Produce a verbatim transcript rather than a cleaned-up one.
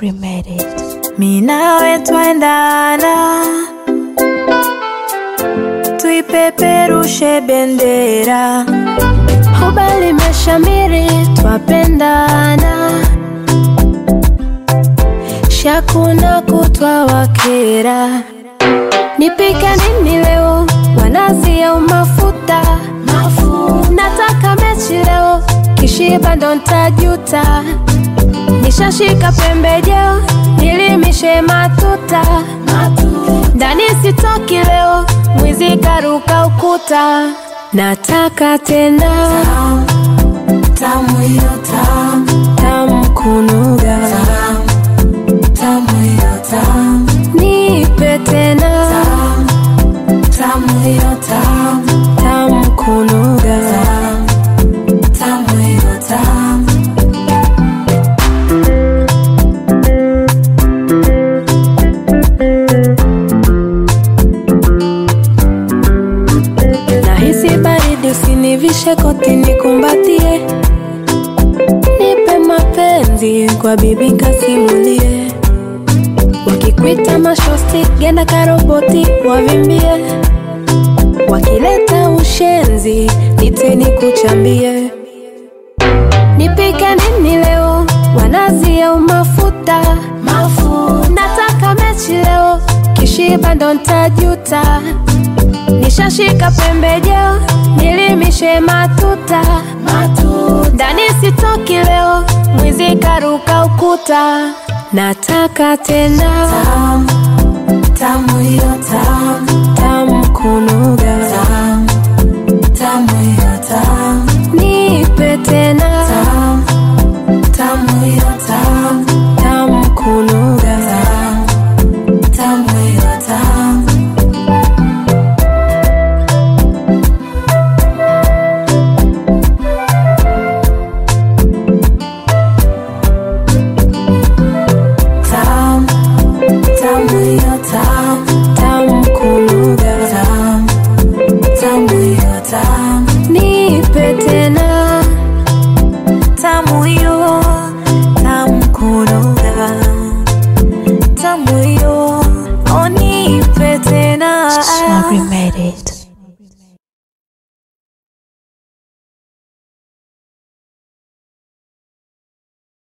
We made it. Mi nawe twaendana, tuipeperushe bendera. Huba limeshamiri, twapendana, shakuna kutwa wakera. Nipike nini leo, wanazi au mafuta? Mafuta. Nataka mechi leo, kishiba ndo ntajuta. Nishashika pembejeo, nilimishe matuta. Ndani sitoki leo, mwizi karuka ukuta. Nataka tena tamu, tamu hiyo tamu, tamu kunuga, tamu, tamu hiyo tamu. Nipe tena tamu, tamu hiyo tamu, tamu kunuga, tamu, tamu hiyo tamu. Nahisi baridi usinivishe koti nikumbatie. Nipe mapenzi kwa bibi kasimulie. Wakikuita mashosti genda karoboti wavimbie. Wakileta ushenzi nite nikuchambie. Nipike nini leo, wanazi au mafuta? Mafuta. Nataka mechi leo, kishiba ndo ntajuta. Nishashika pembejeo, nilimishe matuta. Ndani sitoki leo, mwizi karuka ukuta. Nataka tena tamu, tamu hiyo tamu, tamu kunuga.